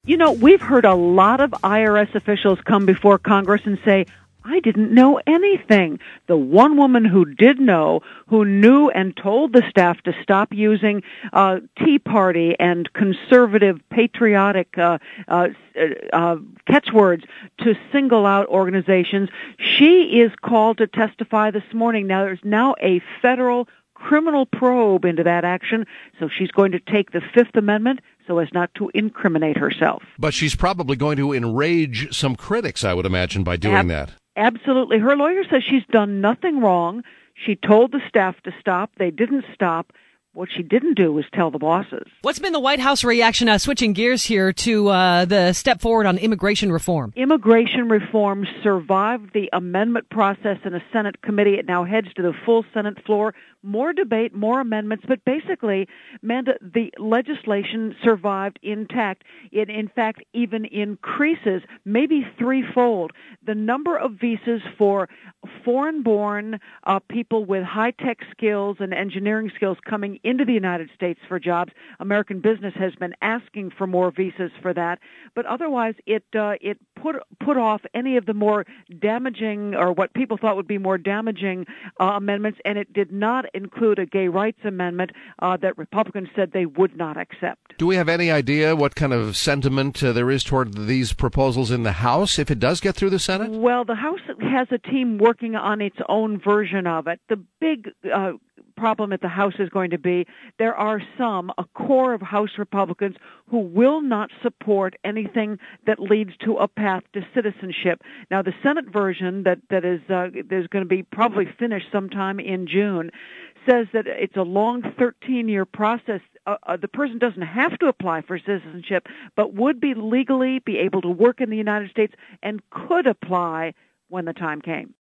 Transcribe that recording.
You know, we've heard a lot of IRS officials come before Congress and say, I didn't know anything. The one woman who did know, who knew and told the staff to stop using Tea Party and conservative, patriotic catchwords to single out organizations, she is called to testify this morning. Now, there's now a federal criminal probe into that action, so she's going to take the Fifth Amendment so as not to incriminate herself. But she's probably going to enrage some critics, I would imagine, by doing that. Absolutely. Her lawyer says she's done nothing wrong. She told the staff to stop. They didn't stop. What she didn't do was tell the bosses. What's been the White House reaction, switching gears here, to the step forward on immigration reform? Immigration reform survived the amendment process in a Senate committee. It now heads to the full Senate floor. More debate, more amendments, but basically, Amanda, the legislation survived intact. It, in fact, even increases, maybe threefold, the number of visas for foreign-born people with high-tech skills and engineering skills coming into the United States for jobs. American business has been asking for more visas for that, but otherwise it put off any of the more damaging, or what people thought would be more damaging amendments, and it did not include a gay rights amendment that Republicans said they would not accept. Do we have any idea what kind of sentiment there is toward these proposals in the House if it does get through the Senate? Well, the House has a team working on its own version of it. The big problem at the House is going to be there are a core of House Republicans who will not support anything that leads to a path to citizenship. Now, the Senate version that is there's going to be probably finished sometime in June says that it's a long 13-year process. The person doesn't have to apply for citizenship, but would be legally be able to work in the United States and could apply when the time came.